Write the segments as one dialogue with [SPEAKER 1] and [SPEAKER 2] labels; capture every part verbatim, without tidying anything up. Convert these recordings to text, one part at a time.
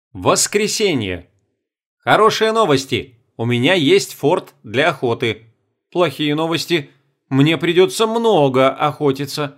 [SPEAKER 1] Воскресенье. Хорошие новости. У меня есть форт для охоты. Плохие новости. Мне придется много охотиться.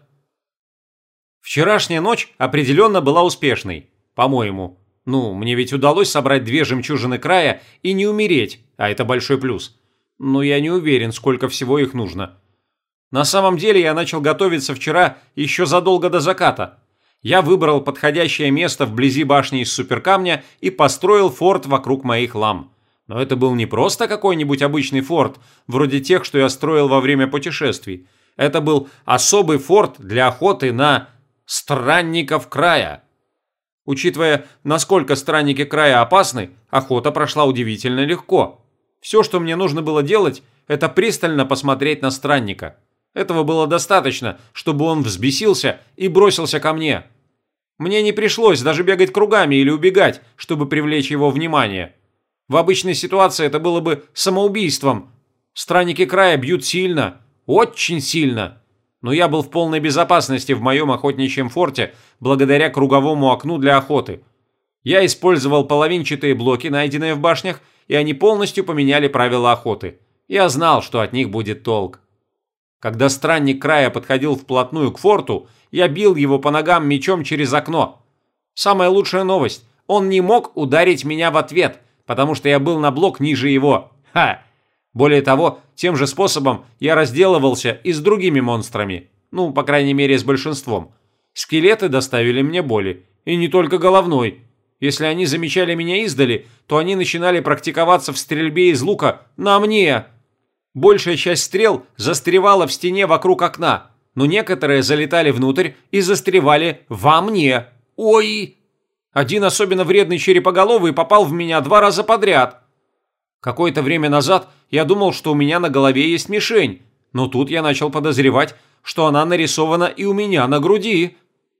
[SPEAKER 1] Вчерашняя ночь определенно была успешной, по-моему. Ну, мне ведь удалось собрать две жемчужины края и не умереть, а это большой плюс. Но я не уверен, сколько всего их нужно. На самом деле я начал готовиться вчера еще задолго до заката. Я выбрал подходящее место вблизи башни из суперкамня и построил форт вокруг моих лам. Но это был не просто какой-нибудь обычный форт, вроде тех, что я строил во время путешествий. Это был особый форт для охоты на странников края. Учитывая, насколько странники края опасны, охота прошла удивительно легко. Все, что мне нужно было делать, это пристально посмотреть на странника. Этого было достаточно, чтобы он взбесился и бросился ко мне. Мне не пришлось даже бегать кругами или убегать, чтобы привлечь его внимание. В обычной ситуации это было бы самоубийством. Странники края бьют сильно, очень сильно. Но я был в полной безопасности в моем охотничьем форте благодаря круговому окну для охоты. Я использовал половинчатые блоки, найденные в башнях, и они полностью поменяли правила охоты. Я знал, что от них будет толк. Когда странник края подходил вплотную к форту, я бил его по ногам мечом через окно. Самая лучшая новость – он не мог ударить меня в ответ, потому что я был на блок ниже его. Ха! Более того, тем же способом я разделывался и с другими монстрами. Ну, по крайней мере, с большинством. Скелеты доставили мне боли. И не только головной. Если они замечали меня издали, то они начинали практиковаться в стрельбе из лука на мне. Большая часть стрел застревала в стене вокруг окна, но некоторые залетали внутрь и застревали во мне. Ой! Один особенно вредный черепоголовый попал в меня два раза подряд. Какое-то время назад я думал, что у меня на голове есть мишень, но тут я начал подозревать, что она нарисована и у меня на груди.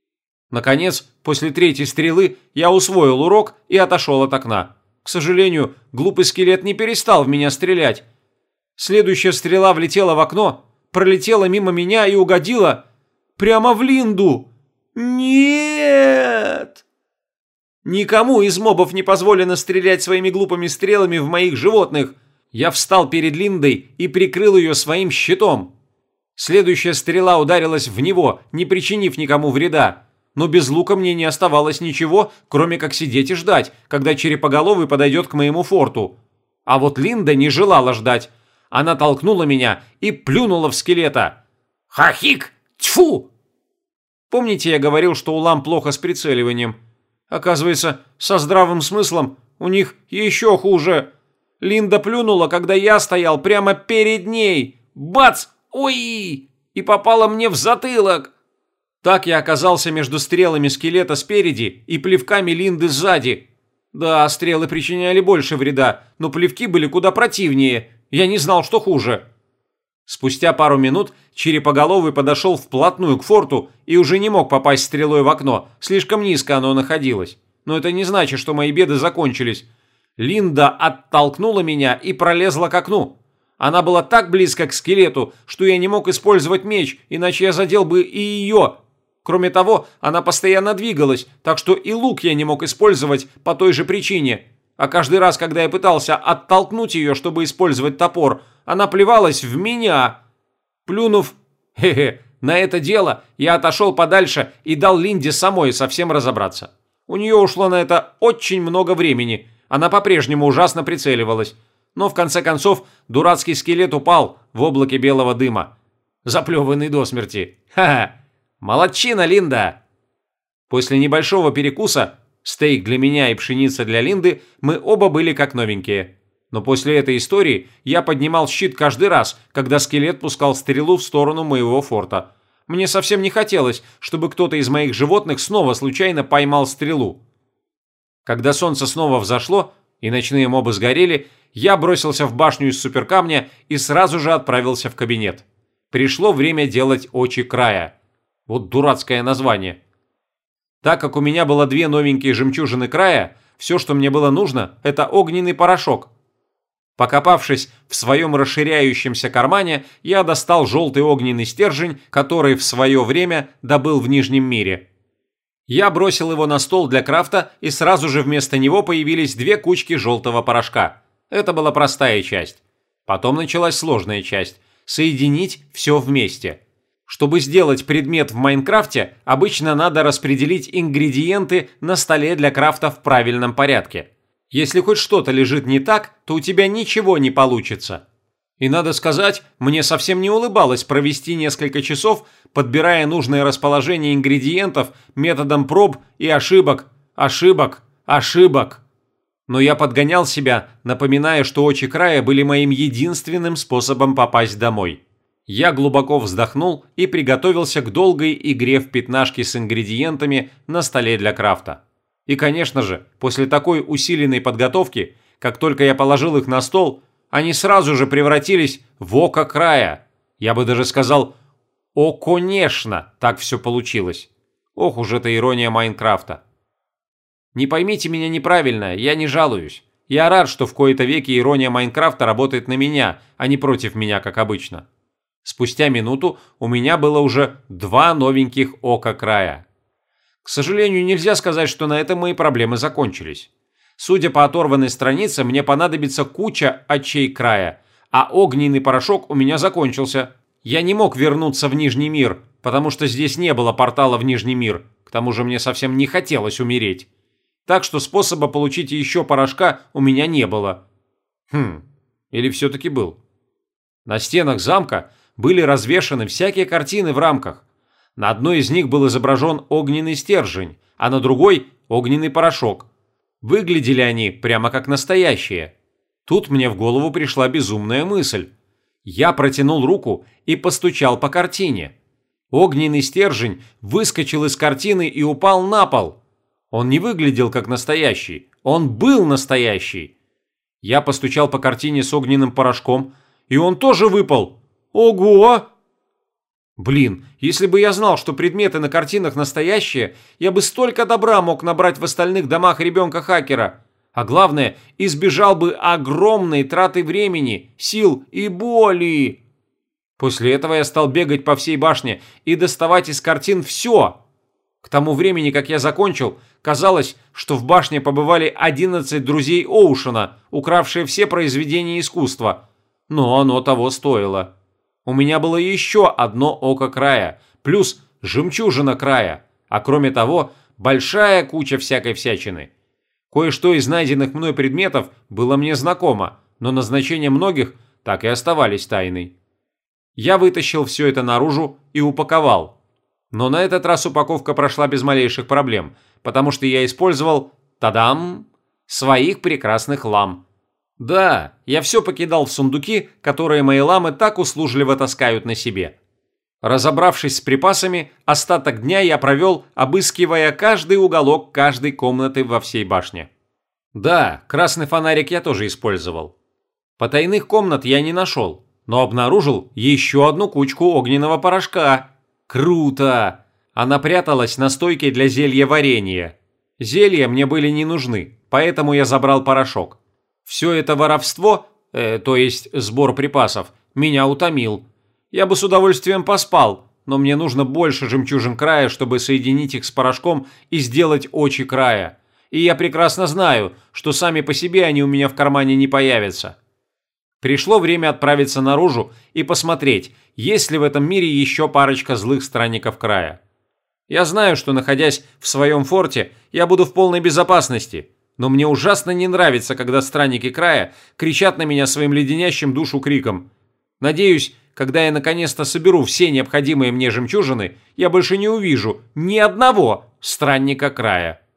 [SPEAKER 1] Наконец, после третьей стрелы я усвоил урок и отошел от окна. К сожалению, глупый скелет не перестал в меня стрелять. Следующая стрела влетела в окно, пролетела мимо меня и угодила прямо в Линду. Нет! Никому из мобов не позволено стрелять своими глупыми стрелами в моих животных. Я встал перед Линдой и прикрыл ее своим щитом. Следующая стрела ударилась в него, не причинив никому вреда. Но без лука мне не оставалось ничего, кроме как сидеть и ждать, когда черепоголовый подойдет к моему форту. А вот Линда не желала ждать. Она толкнула меня и плюнула в скелета. Хахик! Тьфу! Помните, я говорил, что у лам плохо с прицеливанием? Оказывается, со здравым смыслом у них еще хуже. Линда плюнула, когда я стоял прямо перед ней. Бац! Ой! И попала мне в затылок. Так я оказался между стрелами скелета спереди и плевками Линды сзади. Да, стрелы причиняли больше вреда, но плевки были куда противнее. Я не знал, что хуже. Спустя пару минут черепоголовый подошел вплотную к форту и уже не мог попасть стрелой в окно, слишком низко оно находилось. Но это не значит, что мои беды закончились. Линда оттолкнула меня и пролезла к окну. Она была так близко к скелету, что я не мог использовать меч, иначе я задел бы и ее. Кроме того, она постоянно двигалась, так что и лук я не мог использовать по той же причине. А каждый раз, когда я пытался оттолкнуть ее, чтобы использовать топор, она плевалась в меня. Плюнув, хе-хе, на это дело, я отошел подальше и дал Линде самой совсем разобраться. У нее ушло на это очень много времени. Она по-прежнему ужасно прицеливалась. Но в конце концов дурацкий скелет упал в облаке белого дыма. Заплеванный до смерти. Ха-ха. Молодчина, Линда! После небольшого перекуса, стейк для меня и пшеница для Линды, мы оба были как новенькие. Но после этой истории я поднимал щит каждый раз, когда скелет пускал стрелу в сторону моего форта. Мне совсем не хотелось, чтобы кто-то из моих животных снова случайно поймал стрелу. Когда солнце снова взошло и ночные мобы сгорели, я бросился в башню из суперкамня и сразу же отправился в кабинет. Пришло время делать очи края. Вот дурацкое название. Так как у меня было две новенькие жемчужины края, все, что мне было нужно, это огненный порошок. Покопавшись в своем расширяющемся кармане, я достал желтый огненный стержень, который в свое время добыл в Нижнем мире. Я бросил его на стол для крафта, и сразу же вместо него появились две кучки желтого порошка. Это была простая часть. Потом началась сложная часть – соединить все вместе. Чтобы сделать предмет в Майнкрафте, обычно надо распределить ингредиенты на столе для крафта в правильном порядке. Если хоть что-то лежит не так, то у тебя ничего не получится. И надо сказать, мне совсем не улыбалось провести несколько часов, подбирая нужное расположение ингредиентов методом проб и ошибок, ошибок, ошибок. Но я подгонял себя, напоминая, что очи края были моим единственным способом попасть домой. Я глубоко вздохнул и приготовился к долгой игре в пятнашки с ингредиентами на столе для крафта. И, конечно же, после такой усиленной подготовки, как только я положил их на стол, они сразу же превратились в око края. Я бы даже сказал, о, конечно, так все получилось. Ох уж эта ирония Майнкрафта. Не поймите меня неправильно, я не жалуюсь. Я рад, что в кои-то веки ирония Майнкрафта работает на меня, а не против меня, как обычно. Спустя минуту у меня было уже два новеньких ока края. К сожалению, нельзя сказать, что на этом мои проблемы закончились. Судя по оторванной странице, мне понадобится куча очей края, а огненный порошок у меня закончился. Я не мог вернуться в Нижний мир, потому что здесь не было портала в Нижний мир, к тому же мне совсем не хотелось умереть. Так что способа получить еще порошка у меня не было. Хм, или все-таки был. На стенах замка были развешаны всякие картины в рамках. На одной из них был изображен огненный стержень, а на другой – огненный порошок. Выглядели они прямо как настоящие. Тут мне в голову пришла безумная мысль. Я протянул руку и постучал по картине. Огненный стержень выскочил из картины и упал на пол. Он не выглядел как настоящий, он был настоящий. Я постучал по картине с огненным порошком, и он тоже выпал. Ого! Блин, если бы я знал, что предметы на картинах настоящие, я бы столько добра мог набрать в остальных домах ребенка-хакера. А главное, избежал бы огромной траты времени, сил и боли. После этого я стал бегать по всей башне и доставать из картин все. К тому времени, как я закончил, казалось, что в башне побывали одиннадцать друзей Оушена, укравшие все произведения искусства. Но оно того стоило. У меня было еще одно око края, плюс жемчужина края, а кроме того, большая куча всякой всячины. Кое-что из найденных мной предметов было мне знакомо, но назначения многих так и оставались тайной. Я вытащил все это наружу и упаковал. Но на этот раз упаковка прошла без малейших проблем, потому что я использовал, тадам, своих прекрасных лам. Да, я все покидал в сундуки, которые мои ламы так услужливо таскают на себе. Разобравшись с припасами, остаток дня я провел, обыскивая каждый уголок каждой комнаты во всей башне. Да, красный фонарик я тоже использовал. Потайных комнат я не нашел, но обнаружил еще одну кучку огненного порошка. Круто! Она пряталась на стойке для зелья варенья. Зелья мне были не нужны, поэтому я забрал порошок. Все это воровство, э, то есть сбор припасов, меня утомил. Я бы с удовольствием поспал, но мне нужно больше жемчужин края, чтобы соединить их с порошком и сделать очи края. И я прекрасно знаю, что сами по себе они у меня в кармане не появятся. Пришло время отправиться наружу и посмотреть, есть ли в этом мире еще парочка злых странников края. Я знаю, что, находясь в своем форте, я буду в полной безопасности, но мне ужасно не нравится, когда странники края кричат на меня своим леденящим душу криком. Надеюсь, когда я наконец-то соберу все необходимые мне жемчужины, я больше не увижу ни одного странника края.